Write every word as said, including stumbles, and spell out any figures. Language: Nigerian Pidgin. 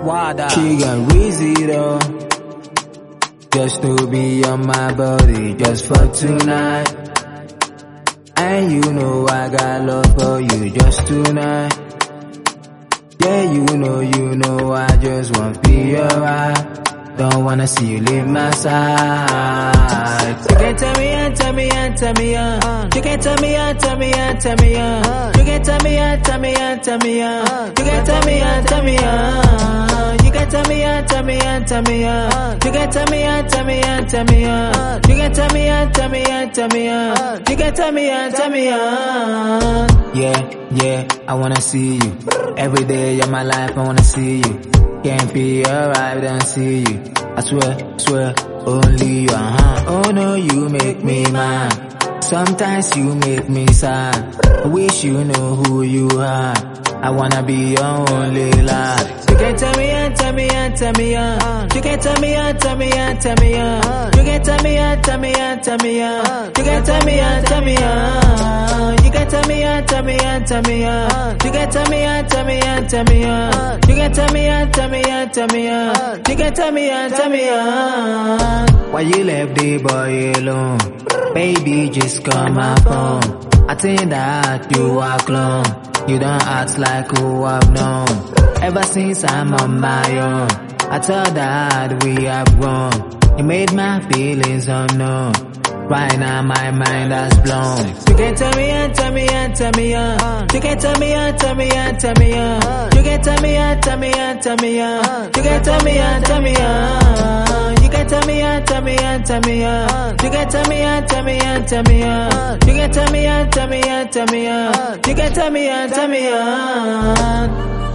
Wada. She got reason though, just to be on my body, just for tonight. And you know I got love for you just tonight. Yeah, you know, you know I just want to be alright. Don't wanna see you leave my side. You can tell me on, tell me on, tell me on. You can tell me on, tell me on, tell me on. You can tell me on, tell me on, tell me on. You can tell me on, tell me on. You can tell me on, tell me on, tell me on. You can tell me on, tell me on, tell me on. You can tell me on, tell me on, tell me on. You can tell me on, tell me on. Yeah, yeah, I wanna see you. Every day of my life I wanna see you. Can't be alright, don't see you. I swear, swear, only you, uh-huh. Oh no, you make me mad. Sometimes you make me sad. I wish you know who you are. I wanna be your only love. You can tell me on, tell me on, tell me on. You can tell me on, tell me on, tell me on. You can tell me on, tell me on, tell me on. You can tell me on, tell me on. You can tell me on, tell me on, tell me on. You can tell me on, tell me on, tell me on. You can tell me on, tell me on, tell me on. You can tell me on, tell me on. Why you left the boy alone? Baby, just call my phone. I think that you are clone. You don't act like who I've known. Ever since I'm on my own, I thought that we have grown. You made my feelings unknown. Right now my mind has blown. You can tell me on, tell me on, tell me on. You can tell me on, tell me on, tell me on. You can tell me on, tell me on, tell me on. You can tell me on, tell me on. You can tell me on, tell me on, tell me on. You can tell me on, tell me on, tell me on. You can tell me on, tell me on, tell me on. You can tell me on, tell me on.